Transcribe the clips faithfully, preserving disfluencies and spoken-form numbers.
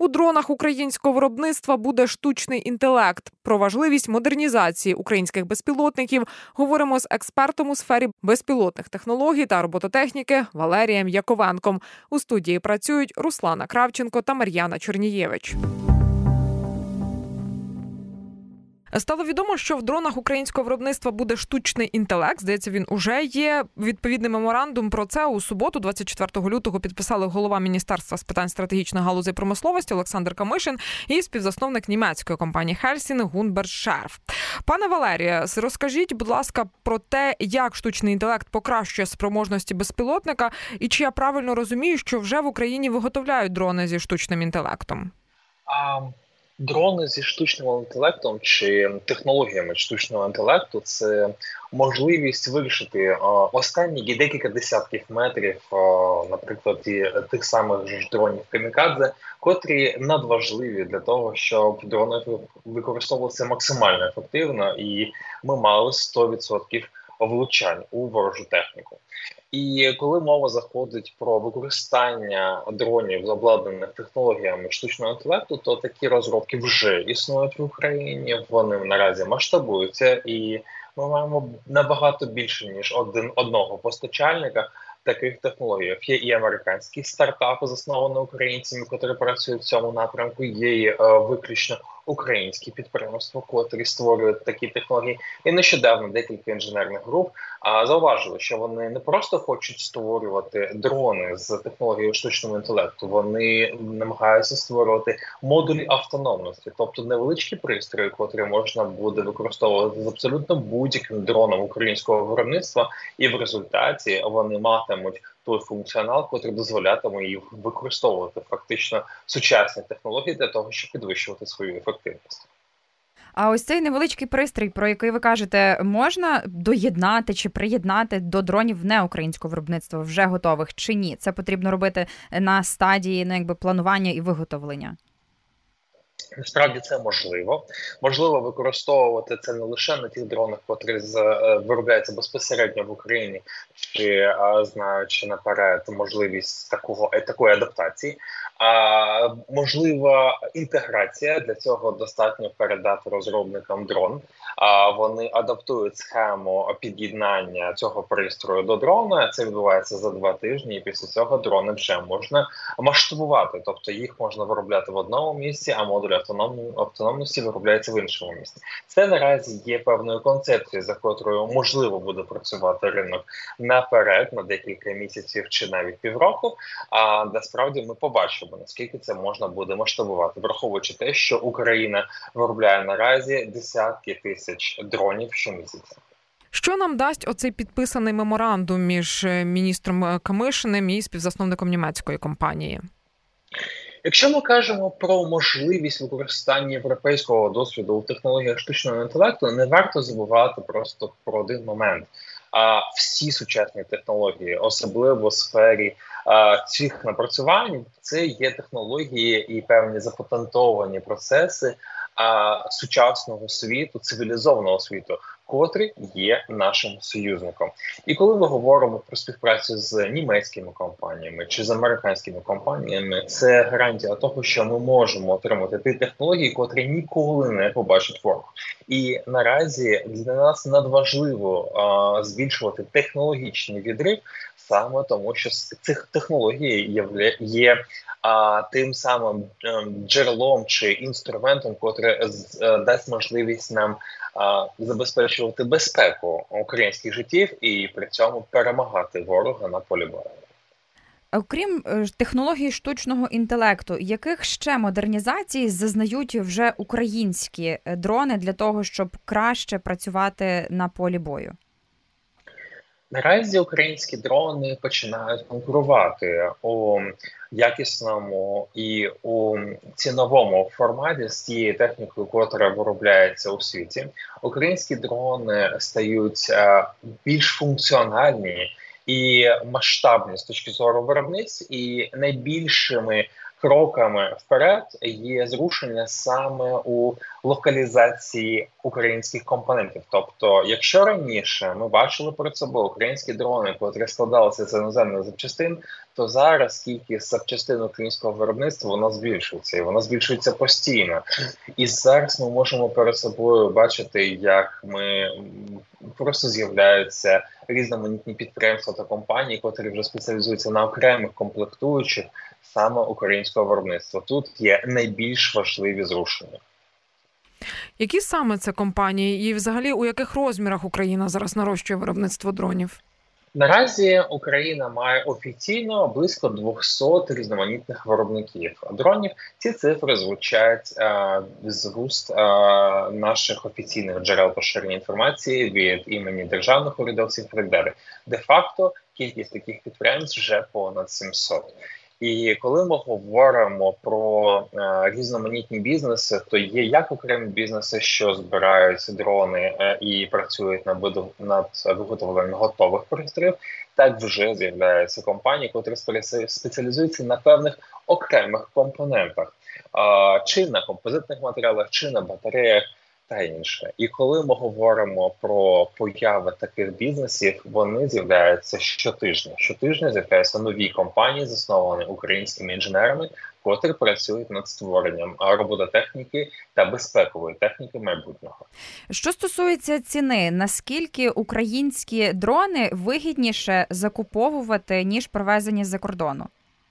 У дронах українського виробництва буде штучний інтелект. Про важливість модернізації українських безпілотників говоримо з експертом у сфері безпілотних технологій та робототехніки Валерієм Яковенком. У студії працюють Руслана Кравченко та Мар'яна Чернієвич. Стало відомо, що в дронах українського виробництва буде штучний інтелект. Здається, він уже є. Відповідний меморандум про це у суботу, двадцять четвертого лютого, підписали голова Міністерства з питань стратегічної галузі промисловості Олександр Камишин і співзасновник німецької компанії Helsing Гунберт Шерф. Пане Валерію, розкажіть, будь ласка, про те, як штучний інтелект покращує спроможності безпілотника і чи я правильно розумію, що вже в Україні виготовляють дрони зі штучним інтелектом? А... Дрони зі штучним інтелектом чи технологіями штучного інтелекту – це можливість вирішити останні декілька десятків метрів, наприклад, тих самих ж дронів камікадзе, котрі надважливі для того, щоб дрони використовувалися максимально ефективно і ми мали сто відсотків влучань у ворожу техніку. І коли мова заходить про використання дронів, обладнаних технологіями штучного інтелекту, то такі розробки вже існують в Україні, вони наразі масштабуються, і ми маємо набагато більше, ніж один одного постачальника таких технологій. Є і американські стартапи, засновані українцями, які працюють в цьому напрямку, є і е, виключно українські підприємства, котрі створюють такі технології. І нещодавно декілька інженерних груп а, зауважили, що вони не просто хочуть створювати дрони з технологією штучного інтелекту, вони намагаються створювати модулі автономності, тобто невеличкі пристрої, котрі можна буде використовувати з абсолютно будь-яким дроном українського виробництва, і в результаті вони матимуть той функціонал, який дозволятиме їх використовувати фактично сучасні технології для того, щоб підвищувати свою ефективність. А ось цей невеличкий пристрій, про який ви кажете, можна доєднати чи приєднати до дронів неукраїнського виробництва, вже готових, чи ні? Це потрібно робити на стадії, ну, якби, планування і виготовлення? Насправді це можливо. Можливо використовувати це не лише на тих дронах, котрі виробляються безпосередньо в Україні, чи знаючи наперед можливість такого, такої адаптації. А можлива інтеграція, для цього достатньо передати розробникам дрон. А вони адаптують схему під'єднання цього пристрою до дрона. Це відбувається за два тижні, і після цього дрони вже можна масштабувати. Тобто їх можна виробляти в одному місці, а модуль автономності виробляється в іншому місці. Це наразі є певною концепцією, за котрою можливо буде працювати ринок наперед, на декілька місяців чи навіть півроку. А насправді ми побачимо, наскільки це можна буде масштабувати, враховуючи те, що Україна виробляє наразі десятки тисяч дронів щомісяця. Що нам дасть оцей підписаний меморандум між міністром Камишиним і співзасновником німецької компанії? Якщо ми кажемо про можливість використання європейського досвіду у технологіях штучного інтелекту, не варто забувати просто про один момент. А всі сучасні технології, особливо в сфері а, цих напрацювань, це є технології і певні запатентовані процеси а, сучасного світу, цивілізованого світу, котрі є нашим союзником. І коли ми говоримо про співпрацю з німецькими компаніями чи з американськими компаніями, це гарантія того, що ми можемо отримати ті технології, котрі ніколи не побачить ворог. І наразі для нас надважливо а, збільшувати технологічний відрив, саме тому, що цих технологій є, є а, тим самим а, джерелом чи інструментом, котре а, дасть можливість нам а, забезпечувати безпеку українських життів і при цьому перемагати ворога на полі бою. Окрім технологій штучного інтелекту, яких ще модернізацій зазнають вже українські дрони для того, щоб краще працювати на полі бою? Наразі українські дрони починають конкурувати у якісному і у ціновому форматі з тією технікою, яка виробляється у світі. Українські дрони стають більш функціональні і масштабні з точки зору виробництв, і найбільшими кроками вперед є зрушення саме у локалізації українських компонентів. Тобто, якщо раніше ми бачили перед собою українські дрони, котрі складалися з іноземних запчастин, то зараз кількість запчастин українського виробництва вона збільшується, і вона збільшується постійно. І зараз ми можемо перед собою бачити, як ми просто з'являються різноманітні підприємства та компанії, котрі вже спеціалізуються на окремих комплектуючих саме українського виробництва. Тут є найбільш важливі зрушення. Які саме це компанії і взагалі у яких розмірах Україна зараз нарощує виробництво дронів? Наразі Україна має офіційно близько двісті різноманітних виробників дронів. Ці цифри звучать е, з вуст е, наших офіційних джерел поширення інформації від імені державних урядовців і так далі. Де-факто кількість таких підприємств вже понад сімсот. І коли ми говоримо про е, різноманітні бізнеси, то є як окремі бізнеси, що збирають дрони е, і працюють над, над виготовленням готових пристроїв, так вже з'являються компанії, які спеціалізуються на певних окремих компонентах, е, чи на композитних матеріалах, чи на батареях та інше. І коли ми говоримо про появи таких бізнесів, вони з'являються щотижня. Щотижня з'являються нові компанії, засновані українськими інженерами, котрі працюють над створенням робототехніки та безпекової техніки майбутнього. Що стосується ціни, наскільки українські дрони вигідніше закуповувати, ніж привезені з-за кордону?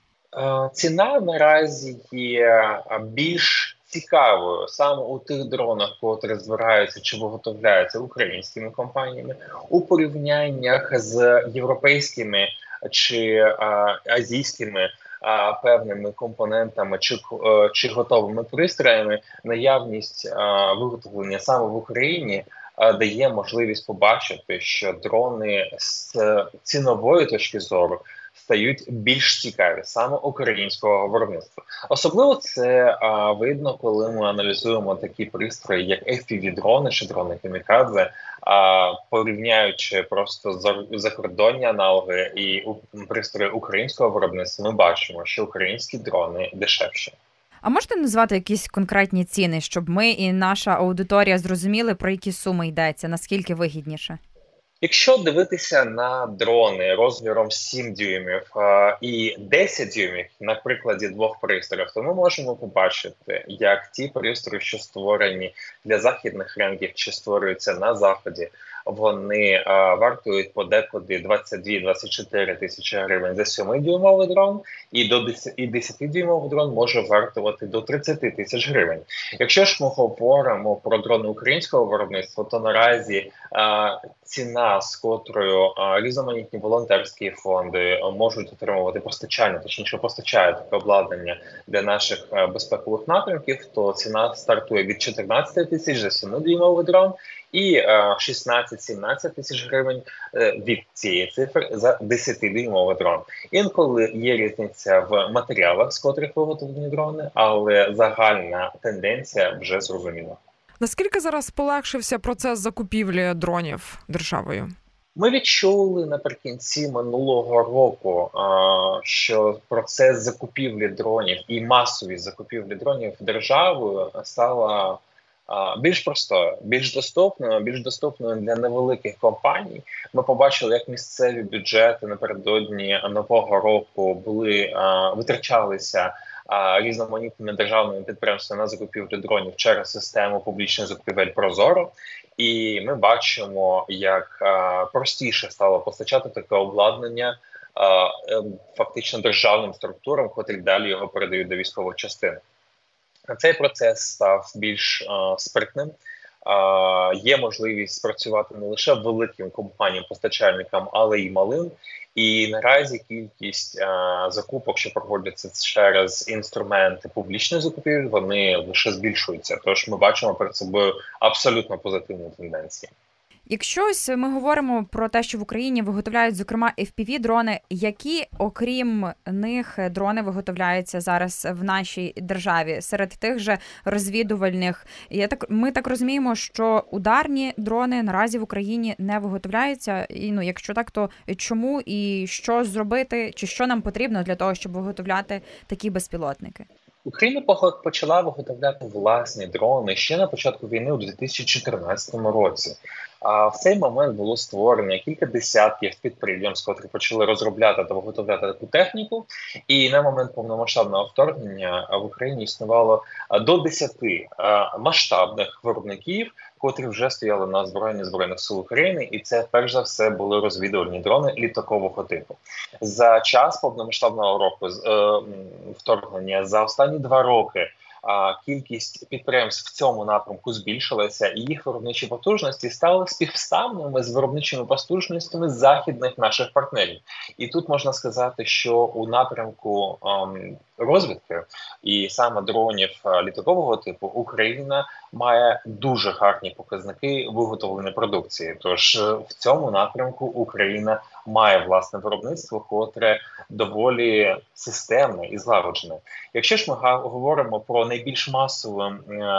Ціна наразі є більш цікавою саме у тих дронах, котрі збираються чи виготовляються українськими компаніями, у порівняннях з європейськими чи а, азійськими а, певними компонентами чи, а, чи готовими пристроями, наявність а, виготовлення саме в Україні а, дає можливість побачити, що дрони з цінової точки зору стають більш цікаві саме українського виробництва. Особливо це а, видно, коли ми аналізуємо такі пристрої, як еф пі ві-дрони чи дрони камікадзе, а, порівняючи просто закордонні аналоги і пристрої українського виробництва, ми бачимо, що українські дрони дешевші. А можете назвати якісь конкретні ціни, щоб ми і наша аудиторія зрозуміли, про які суми йдеться, наскільки вигідніше? Якщо дивитися на дрони розміром сім дюймів а, і десять дюймів на прикладі двох пристроїв, то ми можемо побачити, як ті пристрої, що створені для західних ринків чи створюються на Заході, вони а, вартують подекуди двадцять дві - двадцять чотири тисячі гривень за сьомидюймовий дрон, і до десятидюймовий дрон може вартувати до тридцять тисяч гривень. Якщо ж ми говоримо про дрони українського виробництва, то наразі а, ціна, з котрою а, різноманітні волонтерські фонди а, можуть отримувати постачання, точніше постачають таке обладнання для наших а, безпекових напрямків, то ціна стартує від чотирнадцяти тисяч за сьомидюймовий дрон і шістнадцять - сімнадцять тисяч гривень від цієї цифри за десятидюймовий дрон. Інколи є різниця в матеріалах, з котрих виготовлені дрони, але загальна тенденція вже зрозуміла. Наскільки зараз полегшився процес закупівлі дронів державою? Ми відчули наприкінці минулого року, що процес закупівлі дронів і масові закупівлі дронів державою стала більш простою, більш доступною, більш доступною для невеликих компаній. Ми побачили, як місцеві бюджети напередодні нового року були витрачалися різноманітними державними підприємствами на закупівлю дронів через систему публічних закупівель ProZorro. І ми бачимо, як простіше стало постачати таке обладнання фактично державним структурам, котрі далі його передають до військових частин. Цей процес став більш а, спритним. А, є можливість спрацювати не лише великим компаніям-постачальникам, але й малим. І наразі кількість а, закупок, що проводяться через інструменти публічної закупівлі, вони лише збільшуються. Тож ми бачимо перед собою абсолютно позитивні тенденції. Якщо ось ми говоримо про те, що в Україні виготовляють, зокрема, еф пі ві-дрони, які, окрім них, дрони виготовляються зараз в нашій державі? Серед тих же розвідувальних. Я так, ми так розуміємо, що ударні дрони наразі в Україні не виготовляються. І, ну, якщо так, то чому і що зробити, чи що нам потрібно для того, щоб виготовляти такі безпілотники? Україна почала виготовляти власні дрони ще на початку війни у дві тисячі чотирнадцятому році. А в цей момент було створено кілька десятків підприємств, котрі почали розробляти та виготовляти таку техніку. І на момент повномасштабного вторгнення в Україні існувало до десяти масштабних виробників, котрі вже стояли на озброєнні Збройних сил України, і це перш за все були розвідувальні дрони літакового типу. За час повномасштабного року е, вторгнення, за останні два роки, а кількість підприємств в цьому напрямку збільшилася, і їх виробничі потужності стали співставними з виробничими потужностями західних наших партнерів. І тут можна сказати, що у напрямку ем, розвідки і саме дронів літакового типу Україна має дуже гарні показники виготовленої продукції. Тож в цьому напрямку Україна має власне виробництво, котре доволі системне і злагоджене. Якщо ж ми говоримо про найбільш масовий,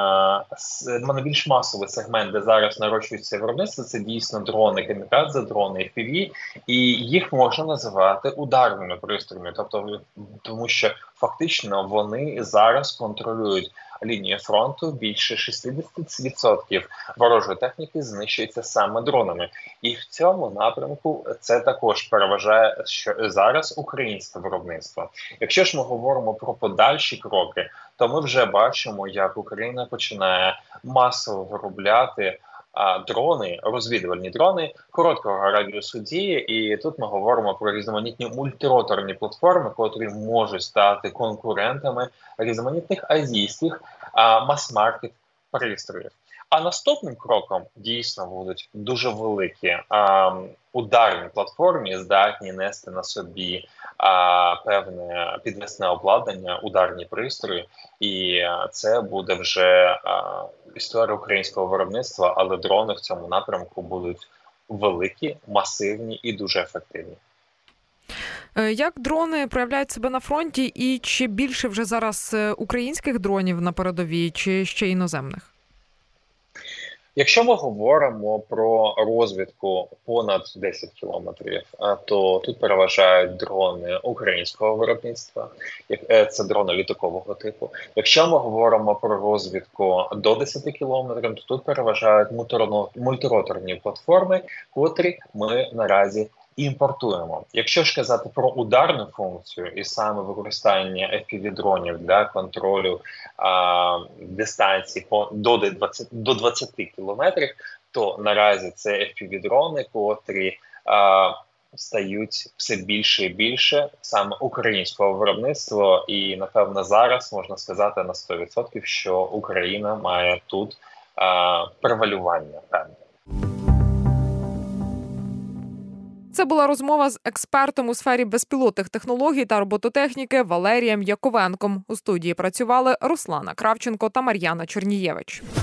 найбільш масовий сегмент, де зараз нарощується виробництво, це дійсно дрони камікадзе, дрони еф пі ві, і їх можна називати ударними пристроями, тобто тому що фактично вони зараз контролюють лінію фронту. Більше шістдесят відсотків ворожої техніки знищується саме дронами. І в цьому напрямку це також переважає, що зараз українське виробництво. Якщо ж ми говоримо про подальші кроки, то ми вже бачимо, як Україна починає масово виробляти а, дрони, розвідувальні дрони короткого радіусу дії. І тут ми говоримо про різноманітні мультироторні платформи, котрі можуть стати конкурентами різноманітних азійських а, мас-маркет пристроїв. А наступним кроком дійсно будуть дуже великі а, ударні платформи, здатні нести на собі а, певне підвісне обладнання, ударні пристрої. І це буде вже а, історія українського виробництва, але дрони в цьому напрямку будуть великі, масивні і дуже ефективні. Як дрони проявляють себе на фронті, і чи більше вже зараз українських дронів на передовій, чи ще іноземних? Якщо ми говоримо про розвідку понад десять кілометрів, то тут переважають дрони українського виробництва, це дрони літакового типу. Якщо ми говоримо про розвідку до десять кілометрів, то тут переважають мультироторні платформи, котрі ми наразі імпортуємо. Якщо ж казати про ударну функцію і саме використання еф пі ві-дронів для контролю а, дистанції по, до, двадцяти, до двадцяти кілометрів, то наразі це еф пі ві-дрони, котрі а, стають все більше і більше саме українського виробництва. І, напевно, зараз можна сказати на сто відсотків, що Україна має тут а, превалювання певне. Це була розмова з експертом у сфері безпілотних технологій та робототехніки Валерієм Яковенком. У студії працювали Руслана Кравченко та Мар'яна Чернієвич.